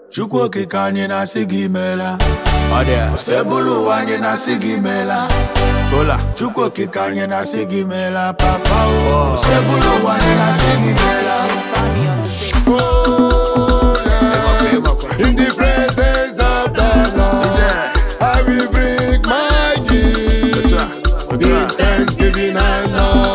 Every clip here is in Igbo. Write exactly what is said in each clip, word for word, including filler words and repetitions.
Chukwu okike anyị na-asị gị meela. Osebulu ụwa anyị na-asị gị meela. Chukwu okike anyị na-asị gị meela papa o. Osebulu ụwa anyị na-asị gị meela. In the presence of the Lord, I will bring my gift in thanksgiving and love.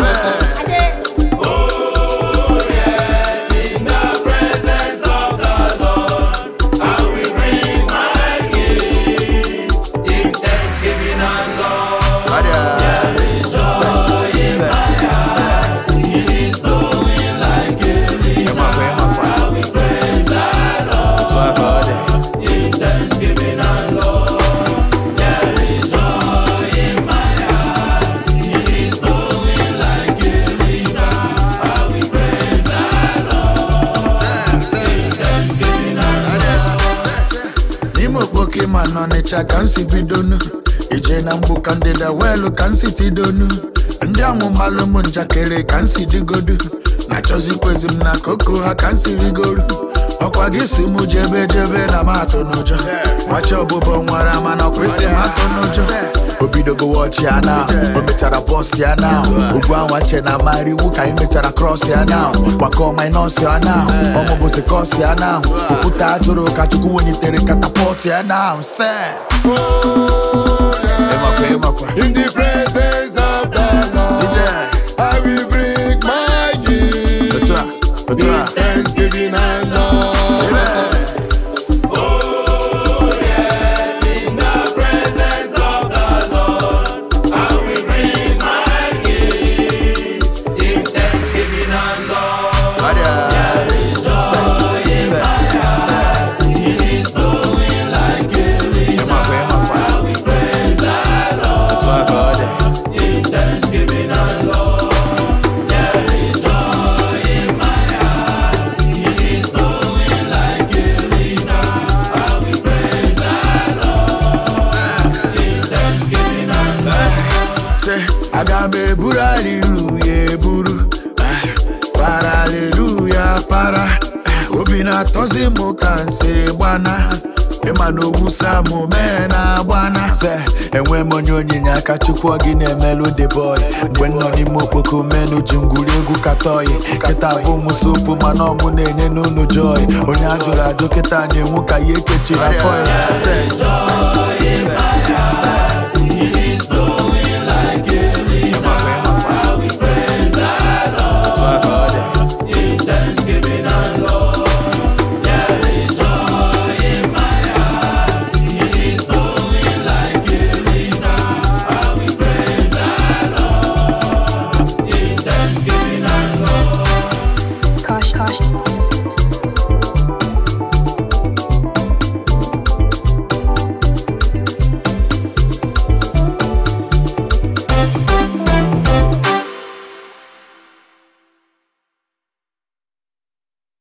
Man Onitsha can see bidonu. Ije na mbu kandida welu can see tidonu. Ndi amu malumu njakere can see digodu. Na chozi kwezi mna koko ha can see rigoru. Okwa gisi mu jebe jebe na mato nojo. Wacho bubo mwara mana kwesi mato nojo. Obido go watch ya now. Obechara post ya now. Ugwa wache na mari wuka imechara cross ya now. Wako minus ya now. Omo bose cross ya now. Ukuta ajuro kachuku wenitere catapult ya now. Say In the presence of the Lord, I will bring my gift in thanksgiving and love. Agambe bura hallelujah buru para hallelujah para obina tozi mo kanse bwana emano wusa mo mena bwana se enwe monyo nyinya aka Chukwu gi na emelu the boy mgbe nno ni mo poko menu jinguri egwu katoyi kita bụ musopu mana omu na-enye n'unu joy onye ajụrụ ajụ kita na-enwu ka ya ekechiri afọ ya se